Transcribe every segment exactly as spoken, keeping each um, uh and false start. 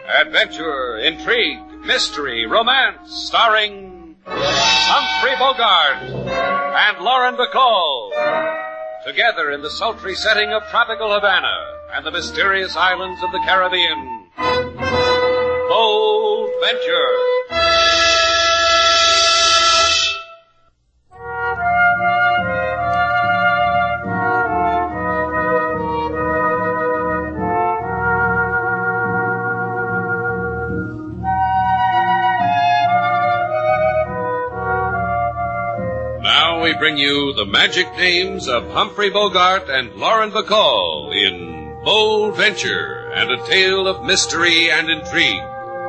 Adventure, intrigue, mystery, romance, starring Humphrey Bogart and Lauren Bacall. Together in the sultry setting of tropical Havana and the mysterious islands of the Caribbean. Bold Venture. We bring you the magic names of Humphrey Bogart and Lauren Bacall in Bold Venture and a tale of mystery and intrigue.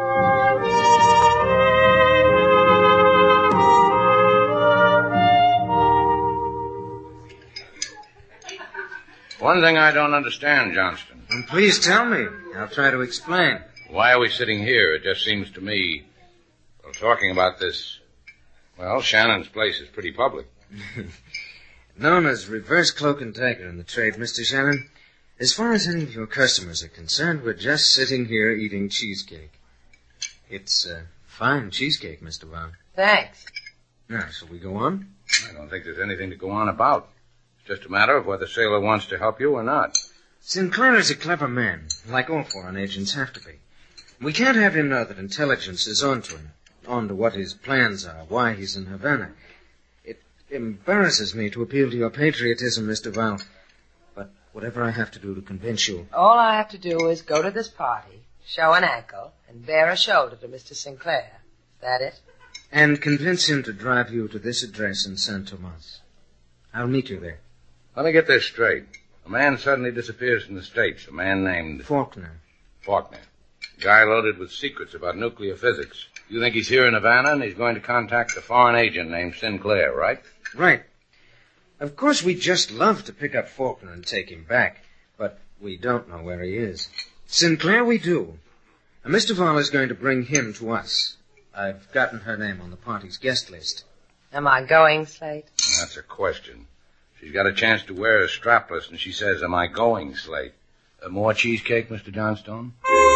One thing I don't understand, Johnston. And please tell me. I'll try to explain. Why are we sitting here? It just seems to me, well, talking about this, well, Shannon's place is pretty public. Known as reverse cloak and dagger in the trade, Mister Shannon, as far as any of your customers are concerned, we're just sitting here eating cheesecake. It's uh, fine cheesecake, Mister Vaughn. Thanks. Now, shall we go on? I don't think there's anything to go on about. It's just a matter of whether Sailor wants to help you or not. Sinclair is a clever man, like all foreign agents have to be. We can't have him know that intelligence is onto him, onto what his plans are, why he's in Havana. It embarrasses me to appeal to your patriotism, Mister Val, but whatever I have to do to convince you... All I have to do is go to this party, show an ankle, and bare a shoulder to Mister Sinclair. Is that it? And convince him to drive you to this address in San Tomas. I'll meet you there. Let me get this straight. A man suddenly disappears from the States, a man named... Faulkner. Faulkner. A guy loaded with secrets about nuclear physics. You think he's here in Havana and he's going to contact a foreign agent named Sinclair, right? Right. Of course, we'd just love to pick up Faulkner and take him back, but we don't know where he is. Sinclair we do. And Mister Val is going to bring him to us. I've gotten her name on the party's guest list. Am I going, Slate? That's a question. She's got a chance to wear a strapless, and she says, am I going, Slate? Uh, more cheesecake, Mister Johnstone?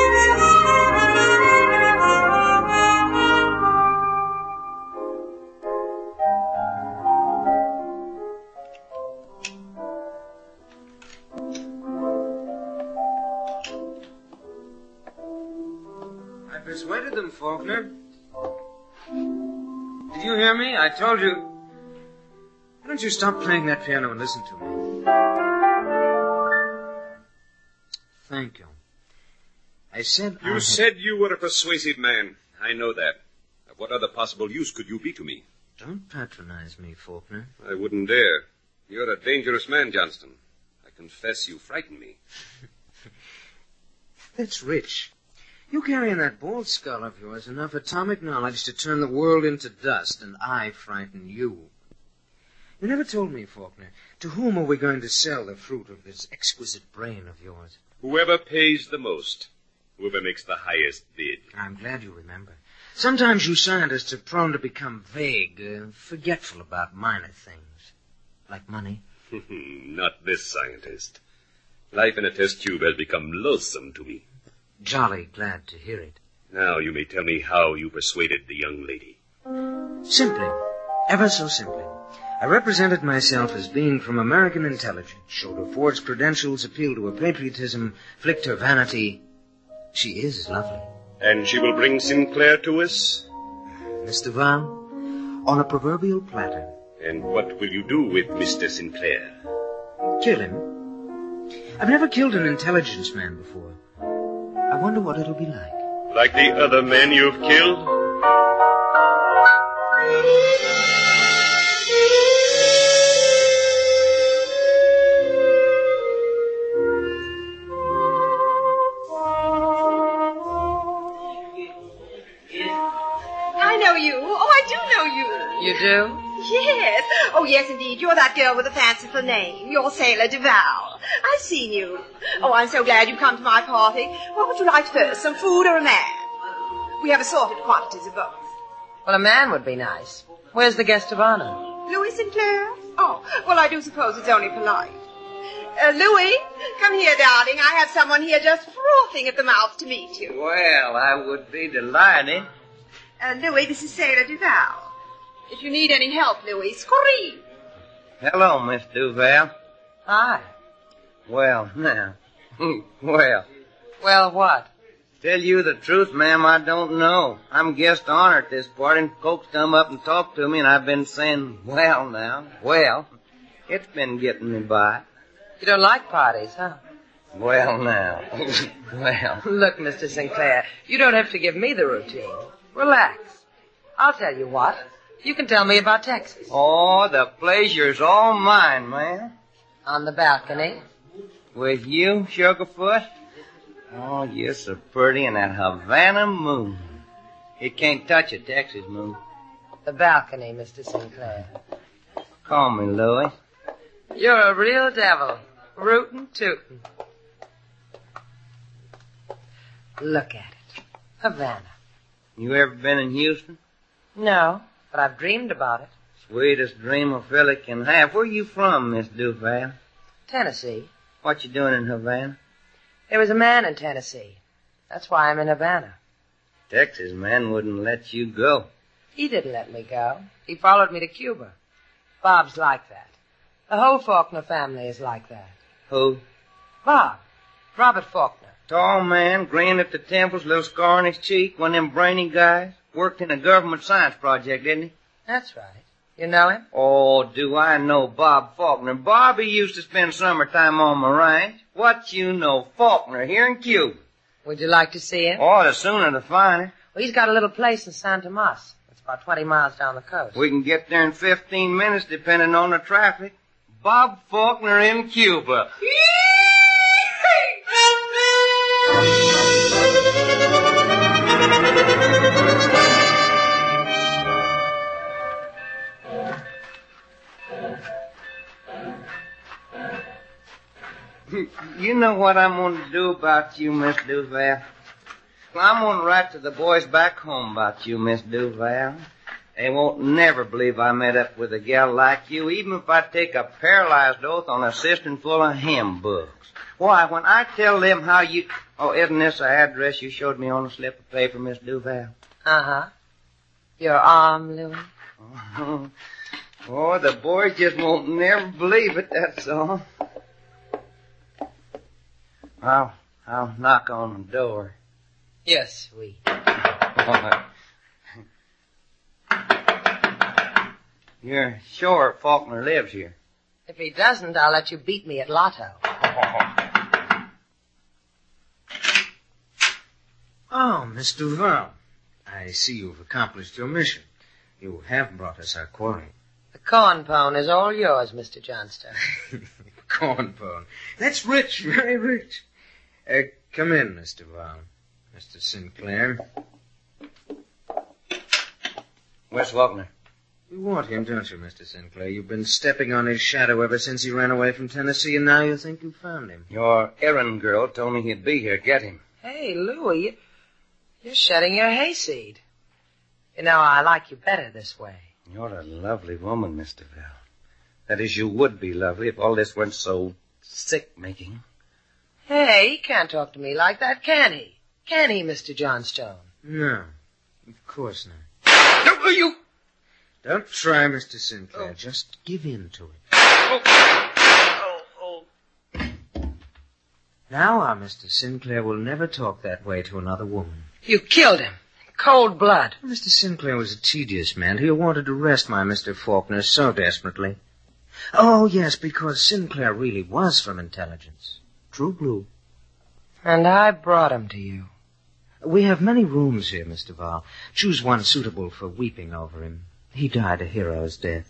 Persuaded them, Faulkner. Did you hear me? I told you. Why don't you stop playing that piano and listen to me? Thank you. I said You I said you were a persuasive man. I know that. What other possible use could you be to me? Don't patronize me, Faulkner. I wouldn't dare. You're a dangerous man, Johnston. I confess you frighten me. That's rich. You carry in that bald skull of yours enough atomic knowledge to turn the world into dust, and I frighten you. You never told me, Faulkner, to whom are we going to sell the fruit of this exquisite brain of yours? Whoever pays the most. Whoever makes the highest bid. I'm glad you remember. Sometimes you scientists are prone to become vague, uh, forgetful about minor things. Like money. Not this scientist. Life in a test tube has become loathsome to me. Jolly glad to hear it. Now you may tell me how you persuaded the young lady. Simply. Ever so simply. I represented myself as being from American intelligence, showed her forged credentials, appealed to her patriotism, flicked her vanity. She is lovely. And she will bring Sinclair to us? Mister Val, on a proverbial platter. And what will you do with Mister Sinclair? Kill him. I've never killed an intelligence man before. I wonder what it'll be like. Like the other men you've killed? I know you. Oh, I do know you. You do? Yes. Oh, yes, indeed. You're that girl with a fanciful name. You're Sailor Duval. I've seen you. Oh, I'm so glad you've come to my party. What would you like first, some food or a man? We have assorted quantities of both. Well, a man would be nice. Where's the guest of honor? Louis Sinclair? Oh, well, I do suppose it's only polite. Uh, Louis, come here, darling. I have someone here just frothing at the mouth to meet you. Well, I would be delighted. Uh, Louis, this is Sailor Duval. If you need any help, Louis, scream. Hello, Miss Duval. Hi. Well, now. well. Well, what? Tell you the truth, ma'am, I don't know. I'm guest honor at this party, and folks come up and talk to me, and I've been saying, well, now, well. It's been getting me by. You don't like parties, huh? Well, now. well. Look, Mister Sinclair, you don't have to give me the routine. Relax. I'll tell you what. You can tell me about Texas. Oh, the pleasure's all mine, ma'am. On the balcony. With you, Sugarfoot? Oh, you're so pretty in that Havana moon. It can't touch a Texas moon. The balcony, Mister Sinclair. Call me Louis. You're a real devil. Rootin' tootin'. Look at it. Havana. You ever been in Houston? No, but I've dreamed about it. Sweetest dream a fella can have. Where you from, Miss Duval? Tennessee. What you doing in Havana? There was a man in Tennessee. That's why I'm in Havana. Texas man wouldn't let you go. He didn't let me go. He followed me to Cuba. Bob's like that. The whole Faulkner family is like that. Who? Bob. Robert Faulkner. Tall man, grin at the temples, little scar on his cheek, one of them brainy guys. Worked in a government science project, didn't he? That's right. You know him? Oh, do I know Bob Faulkner. Bobby used to spend summertime on my ranch. What you know, Faulkner here in Cuba. Would you like to see him? Oh, the sooner the finer. Well, he's got a little place in San Tomas. It's about twenty miles down the coast. We can get there in fifteen minutes, depending on the traffic. Bob Faulkner in Cuba. You know what I'm going to do about you, Miss Duval? I'm going to write to the boys back home about you, Miss Duval. They won't never believe I met up with a gal like you, even if I take a paralyzed oath on a cistern full of hymn books. Why, when I tell them how you... Oh, isn't this the address you showed me on a slip of paper, Miss Duval? Uh-huh. Your arm, Louis? Oh, oh, the boys just won't never believe it, that's all. I'll, I'll knock on the door. Yes, sweet. You're sure Faulkner lives here? If he doesn't, I'll let you beat me at Lotto. Oh, Miss Duval. I see you've accomplished your mission. You have brought us our quarry. The corn pone is all yours, Mister Johnstone. Corn pone. That's rich, very rich. Uh, come in, Miss Duval. Mister Sinclair. Where's Faulkner? You want him, don't you, Mister Sinclair? You've been stepping on his shadow ever since he ran away from Tennessee, and now you think you found him. Your errand girl told me he'd be here. Get him. Hey, Louis, you're shedding your hayseed. You know, I like you better this way. You're a lovely woman, Miss Duval. That is, you would be lovely if all this weren't so sick-making. Hey, he can't talk to me like that, can he? Can he, Mister Johnstone? No, of course not. No, you... Don't try, Mister Sinclair. Oh. Just give in to it. Oh. Oh, oh. Now our Mister Sinclair will never talk that way to another woman. You killed him. Cold blood. Mister Sinclair was a tedious man who wanted to rest my Mister Faulkner so desperately. Oh, yes, because Sinclair really was from intelligence. True blue. And I brought him to you. We have many rooms here, Mister Val. Choose one suitable for weeping over him. He died a hero's death.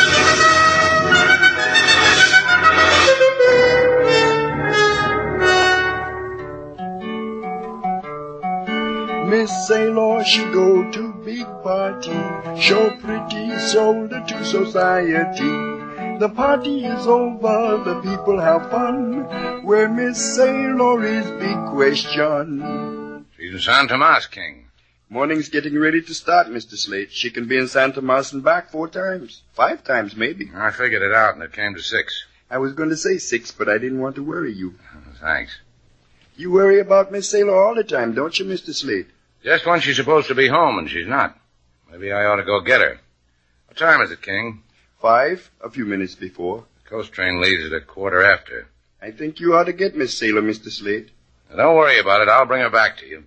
Miss Sailor, she go to big party, show pretty shoulder to society. The party is over, the people have fun. Where Miss Sailor is big question. She's in San Tomas, King. Morning's getting ready to start, Mister Slate. She can be in San Tomas and back four times. Five times, maybe. I figured it out, and it came to six. I was going to say six, but I didn't want to worry you. Thanks. You worry about Miss Sailor all the time, don't you, Mister Slate? Just when she's supposed to be home and she's not. Maybe I ought to go get her. What time is it, King? Five, a few minutes before. The coast train leaves at a quarter after. I think you ought to get Miss Sailor, Mister Slate. Now, don't worry about it. I'll bring her back to you.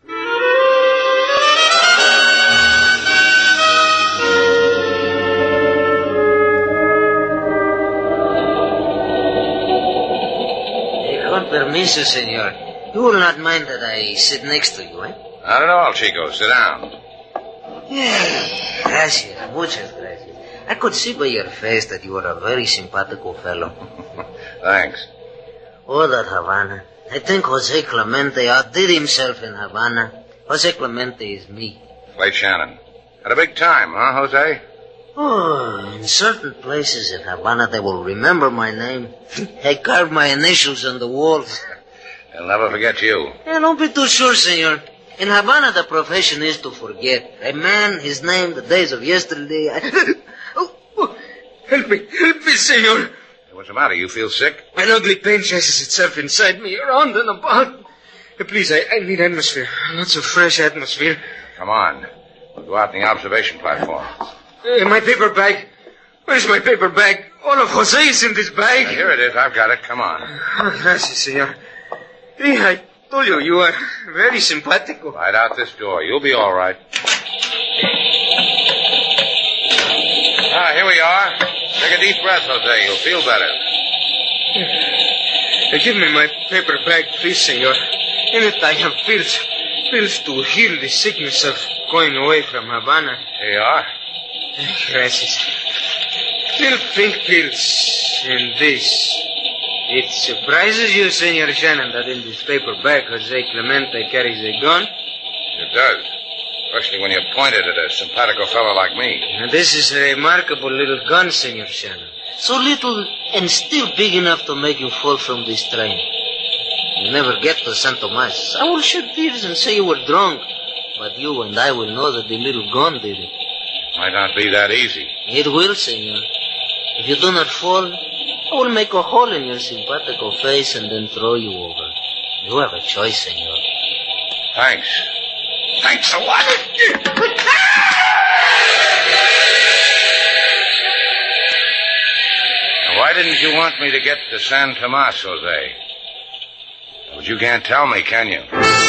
Con permiso, senor. You will not mind that I sit next to you, eh? Not at all, Chico. Sit down. Yeah, gracias. Muchas gracias. I could see by your face that you are a very simpatico fellow. Thanks. Oh, that Havana. I think Jose Clemente outdid himself in Havana. Jose Clemente is me. Slate Shannon. Had a big time, huh, Jose? Oh, in certain places in Havana, they will remember my name. I carved my initials on the walls. They'll never forget you. Yeah, don't be too sure, senor. In Havana, the profession is to forget. A man, his name, the days of yesterday. I... oh, oh, help me, help me, senor. What's the matter? You feel sick? An ugly pain chases itself inside me, around and about. Please, I, I need atmosphere. Lots of fresh atmosphere. Come on. We'll go out on the observation platform. Uh, my paper bag. Where's my paper bag? All of Jose's in this bag. Now, here it is. I've got it. Come on. Oh, gracias, senor. Hey, I told you, you are very simpatico. Right out this door. You'll be all right. Ah, here we are. Take a deep breath, Jose. You'll feel better. Uh, give me my paper bag, please, senor. In it I have pills. Pills to heal the sickness of going away from Havana. Here you are. Gracias. Little pink pills in this. It surprises you, Senor Shannon, that in this paper bag Jose Clemente carries a gun? It does. Especially when you point it at a simpatico fellow like me. And this is a remarkable little gun, Senor Shannon. So little and still big enough to make you fall from this train. You never get to San Tomas. I will shed tears and say you were drunk. But you and I will know that the little gun did it. Might not be that easy. It will, senor. If you do not fall, I will make a hole in your simpatico face and then throw you over. You have a choice, senor. Thanks. Thanks a lot. Now, why didn't you want me to get to San Tomas, Jose? But you can't tell me, can you?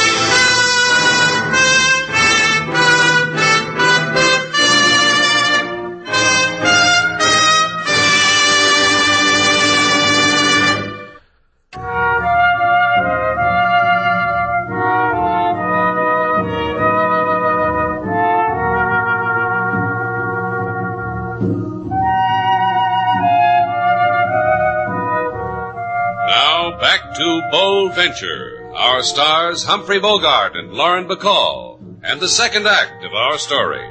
Bold Venture. Our stars, Humphrey Bogart and Lauren Bacall, and the second act of our story.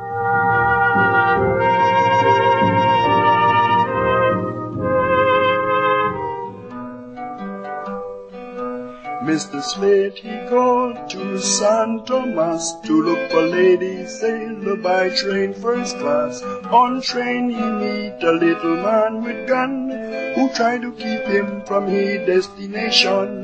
Mister Slate, he gone to San Tomas to look for Lady Sailor by train first class. On train he meet a little man with gun who try to keep him from his destination.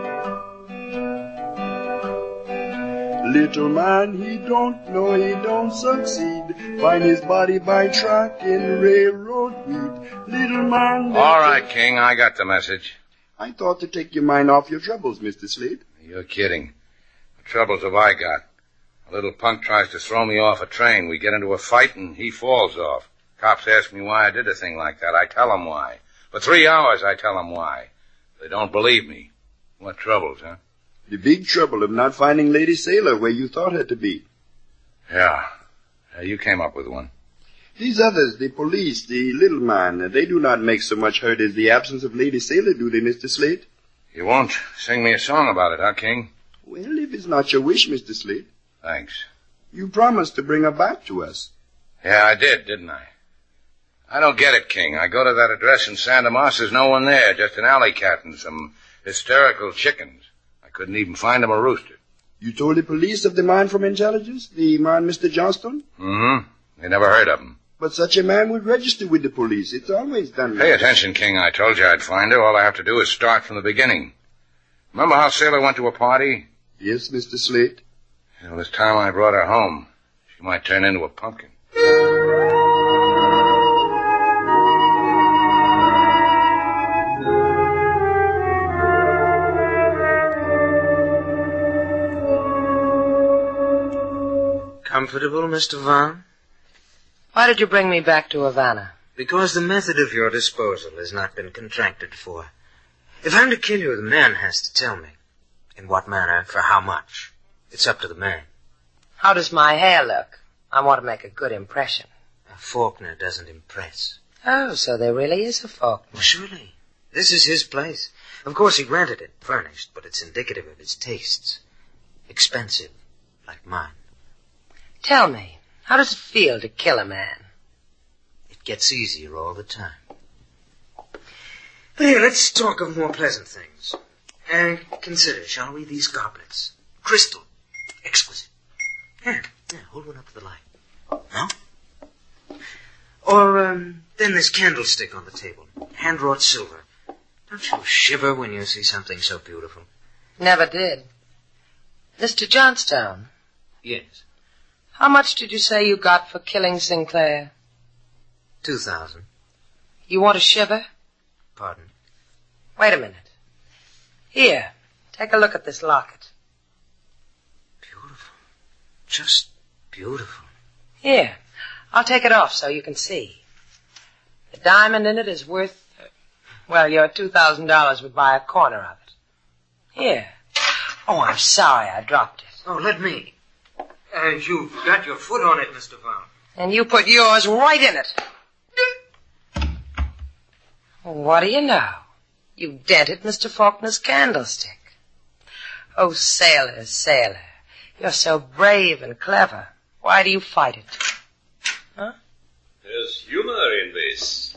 Little man, he don't know, he don't succeed. Find his body by track in railroad meet. Little man... All right, King, I got the message. I thought to take your mind off your troubles, Mister Slate. You're kidding. What troubles have I got? A little punk tries to throw me off a train. We get into a fight and he falls off. Cops ask me why I did a thing like that. I tell them why. For three hours I tell them why. They don't believe me. What troubles, huh? The big trouble of not finding Lady Sailor where you thought her to be. Yeah. yeah you came up with one. These others, the police, the little man, they do not make so much hurt as the absence of Lady Sailor, do they, Mister Slate? You won't sing me a song about it, huh, King? Well, if it's not your wish, Mister Slate. Thanks. You promised to bring her back to us. Yeah, I did, didn't I? I don't get it, King. I go to that address in San Tomas, there's no one there, just an alley cat and some hysterical chickens. I couldn't even find them a rooster. You told the police of the man from intelligence, the man Mister Johnston? Mm-hmm. They never heard of him. But such a man would register with the police. It's always done. Pay attention, King. I told you I'd find her. All I have to do is start from the beginning. Remember how Sailor went to a party? Yes, Mister Slate. Well, this time I brought her home. She might turn into a pumpkin. Comfortable, Mister Vaughn? Why did you bring me back to Havana? Because the method of your disposal has not been contracted for. If I'm to kill you, the man has to tell me. In what manner, for how much. It's up to the man. How does my hair look? I want to make a good impression. A Faulkner doesn't impress. Oh, so there really is a Faulkner. Well, surely. This is his place. Of course, he rented it, furnished, but it's indicative of his tastes. Expensive, like mine. Tell me, how does it feel to kill a man? It gets easier all the time. But here, let's talk of more pleasant things. And consider, shall we, these goblets? Crystal. Exquisite. Here, here, hold one up to the light. No? Or, um, then this candlestick on the table. Hand-wrought silver. Don't you shiver when you see something so beautiful? Never did. Mister Johnstone. Yes. How much did you say you got for killing Sinclair? Two thousand. You want a shiver? Pardon? Wait a minute. Here, take a look at this locket. Beautiful. Just beautiful. Here, I'll take it off so you can see. The diamond in it is worth, uh, well, your two thousand dollars would buy a corner of it. Here. Oh, I'm sorry I dropped it. Oh, let me. Uh, you've got your foot on it, Mister Vaughn. And you put yours right in it. What do you know? You dented Mister Faulkner's candlestick. Oh, sailor, sailor, you're so brave and clever. Why do you fight it? Huh? There's humor in this.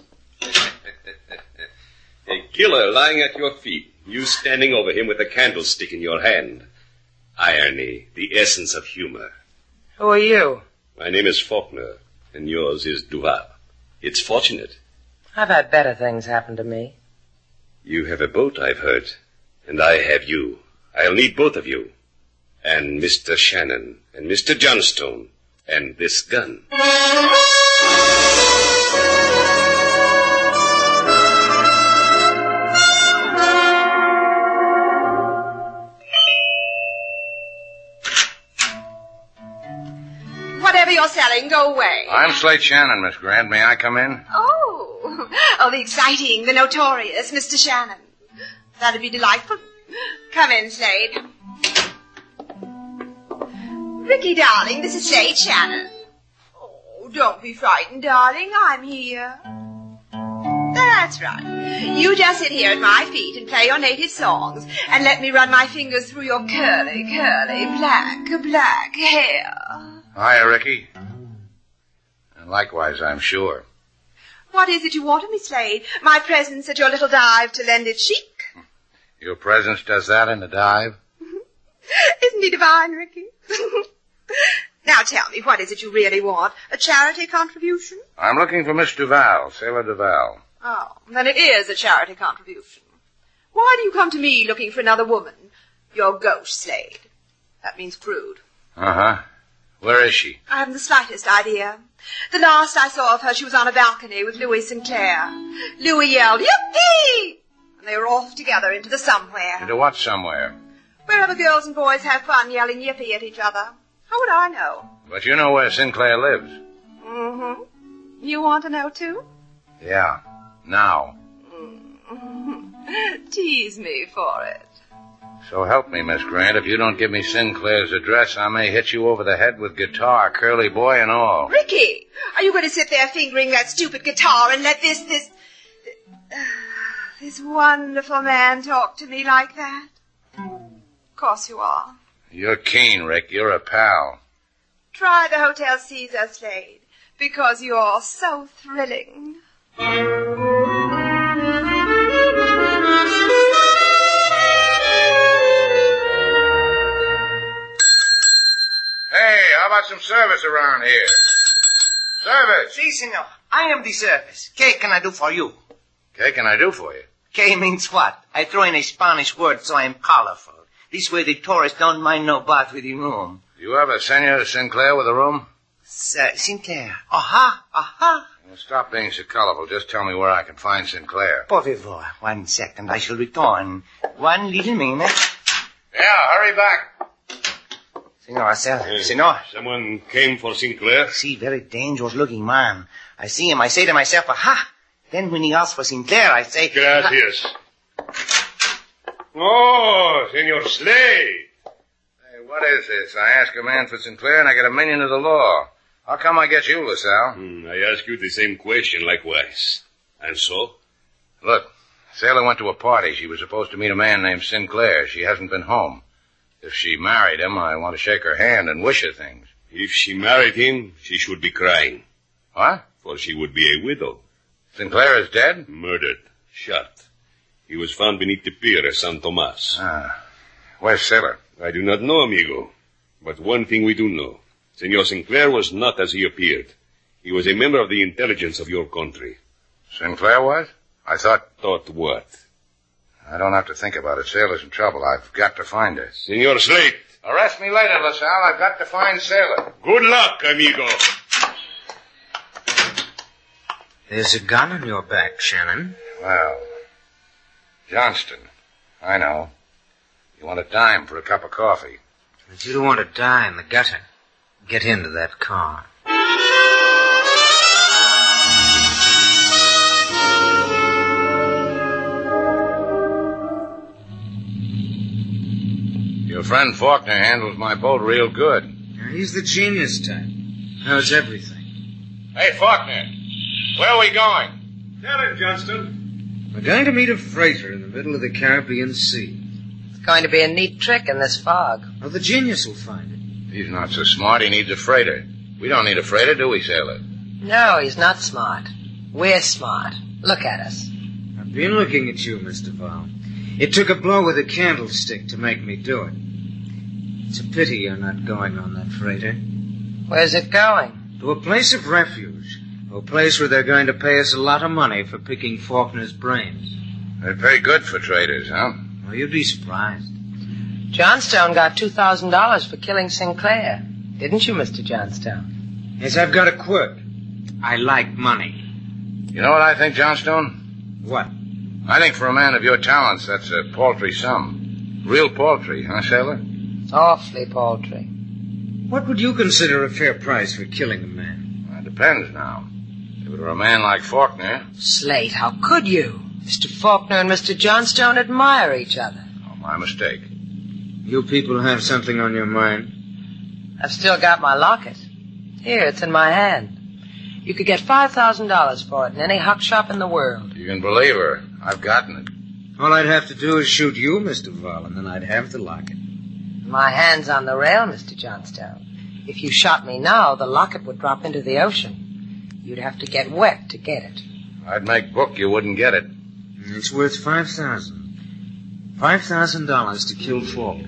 A killer lying at your feet, you standing over him with a candlestick in your hand. Irony, the essence of humor. Who are you? My name is Faulkner, and yours is Duval. It's fortunate. I've had better things happen to me. You have a boat, I've heard, and I have you. I'll need both of you. And Mister Shannon, and Mister Johnstone, and this gun. Whatever you're selling, go away. I'm Slate Shannon, Miss Grant. May I come in? Oh, oh, the exciting, the notorious Mister Shannon. That'd be delightful. Come in, Slade. Ricky, darling, this is Slade Shannon. Oh, don't be frightened, darling. I'm here. That's right. You just sit here at my feet and play your native songs and let me run my fingers through your curly, curly, black, black hair. Hiya, Ricky. And likewise, I'm sure. What is it you want of me, Slade? My presence at your little dive to lend it chic? Your presence does that in the dive? Isn't he divine, Ricky? Now tell me, what is it you really want? A charity contribution? I'm looking for Miss Duval, Sailor Duval. Oh, then it is a charity contribution. Why do you come to me looking for another woman? You're gauche, Slade. That means crude. Uh-huh. Where is she? I haven't the slightest idea. The last I saw of her, she was on a balcony with Louis Sinclair. Louis yelled, "Yippee!" And they were off together into the somewhere. Into what somewhere? Wherever girls and boys have fun yelling yippee at each other. How would I know? But you know where Sinclair lives. Mm-hmm. You want to know, too? Yeah. Now. Mm-hmm. Tease me for it. So help me, Miss Grant. If you don't give me Sinclair's address, I may hit you over the head with guitar, curly boy and all. Ricky, are you going to sit there fingering that stupid guitar and let this, this, uh, this wonderful man talk to me like that? Of course you are. You're keen, Rick. You're a pal. Try the Hotel Caesar, Slade, because you're so thrilling. Hey, how about some service around here? Service! Si, senor. I am the service. ¿Qué can I do for you? ¿Qué can I do for you? ¿Qué means what? I throw in a Spanish word so I am colorful. This way the tourists don't mind no bath with the room. Do you have a Senor Sinclair with a room? Uh, Sinclair. Aha, aha. Well, stop being so colorful. Just tell me where I can find Sinclair. Por favor. One second. I shall return. One little minute. Yeah, hurry back. Senor Marcel. Senor. Someone came for Sinclair? See, very dangerous looking man. I see him. I say to myself, aha. Then when he asks for Sinclair, I say... Gracias. Oh, Senor Slade. Hey, what is this? I ask a man for Sinclair and I get a million to the law. How come I get you, LaSalle? Hmm, I ask you the same question likewise. And so? Look, Sailor went to a party. She was supposed to meet a man named Sinclair. She hasn't been home. If she married him, I want to shake her hand and wish her things. If she married him, she should be crying. What? For she would be a widow. Sinclair is dead? Murdered. Shot. He was found beneath the pier at San Tomas. Ah. Where's Sailor? I do not know, amigo. But one thing we do know. Senor Sinclair was not as he appeared. He was a member of the intelligence of your country. Sinclair was? I thought... Thought what? I don't have to think about it. Sailor's in trouble. I've got to find her. Senor Slate. Arrest me later, LaSalle. I've got to find Sailor. Good luck, amigo. There's a gun on your back, Shannon. Well, Johnston. I know. You want a dime for a cup of coffee. But you don't want to die in the gutter. Get into that car. Your friend Faulkner handles my boat real good. Now, he's the genius type. Knows everything. Hey, Faulkner, where are we going? Tell him, Johnston. We're going to meet a freighter in the middle of the Caribbean Sea. It's going to be a neat trick in this fog. Oh, the genius will find it. He's not so smart. He needs a freighter. We don't need a freighter, do we, Sailor? No, he's not smart. We're smart. Look at us. I've been looking at you, Mister Val. It took a blow with a candlestick to make me do it. It's a pity you're not going on that freighter. Where's it going? To a place of refuge. To a place where they're going to pay us a lot of money for picking Faulkner's brains. They pay good for traders, huh? Well, you'd be surprised. Johnstone got two thousand dollars for killing Sinclair. Didn't you, Mister Johnstone? Yes, I've got a quirk. I like money. You know what I think, Johnstone? What? I think for a man of your talents, that's a paltry sum. Real paltry, huh, Sailor? Awfully paltry. What would you consider a fair price for killing a man? Well, it depends now. If it were a man like Faulkner... Slate, how could you? Mister Faulkner and Mister Johnstone admire each other. Oh, my mistake. You people have something on your mind? I've still got my locket. Here, it's in my hand. You could get five thousand dollars for it in any huck shop in the world. You can believe her. I've gotten it. All I'd have to do is shoot you, Mister Val, and then I'd have the locket. My hand's on the rail, Mister Johnstone. If you shot me now, the locket would drop into the ocean. You'd have to get wet to get it. I'd make book you wouldn't get it. It's worth five thousand. Five thousand dollars to kill Faulkner.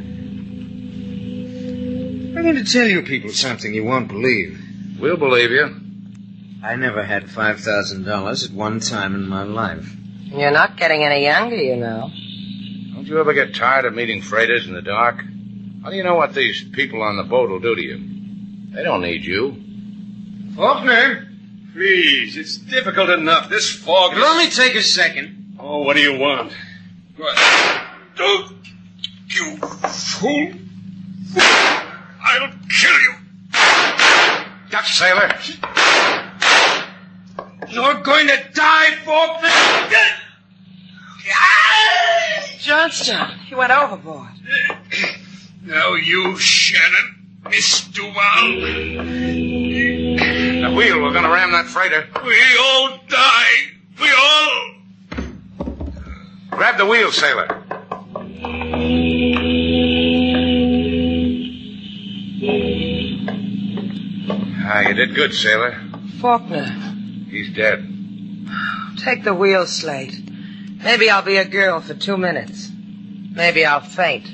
I'm going to tell you people something you won't believe. We'll believe you. I never had five thousand dollars at one time in my life. You're not getting any younger, you know. Don't you ever get tired of meeting freighters in the dark? How do you know what these people on the boat will do to you? They don't need you. Faulkner! Please, it's difficult enough. This fog is... It'll only take a second. Oh, what do you want? What? Don't... You fool. I'll kill you. Got Sailor. You're going to die, Faulkner! Johnstone, you went overboard. Now you, Shannon, Miss Duval. The wheel, we're going to ram that freighter. We all die. We all... Grab the wheel, Sailor. Ah, you did good, Sailor. Faulkner, He's dead. take the wheel, Slate. Maybe I'll be a girl for two minutes. Maybe I'll faint.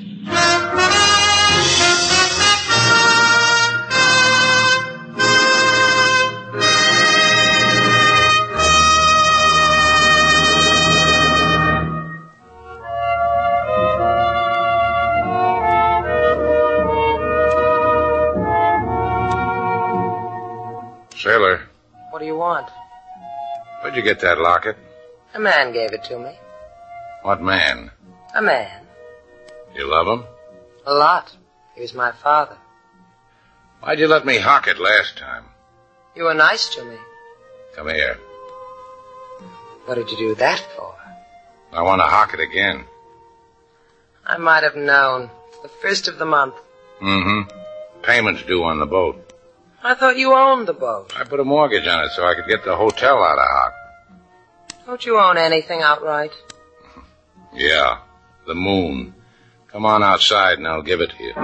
Sailor, What do you want? where'd you get that locket? A man gave it to me. What man? A man. You love him? A lot. He was my father. Why'd you let me hock it last time? You were nice to me. Come here. What did you do that for? I want to hock it again. I might have known. The first of the month. Mm-hmm. Payment's due on the boat. I thought you owned the boat. I put a mortgage on it so I could get the hotel out of hock. Don't you own anything outright? Yeah, the moon. Come on outside and I'll give it to you.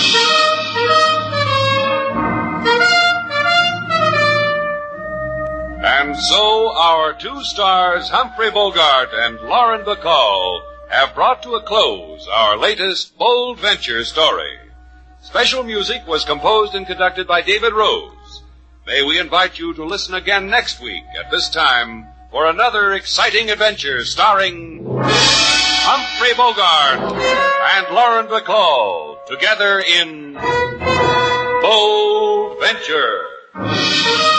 And so our two stars, Humphrey Bogart and Lauren Bacall, have brought to a close our latest bold venture story. Special music was composed and conducted by David Rose. May we invite you to listen again next week at this time for another exciting adventure starring Humphrey Bogart and Lauren Bacall together in Bold Venture.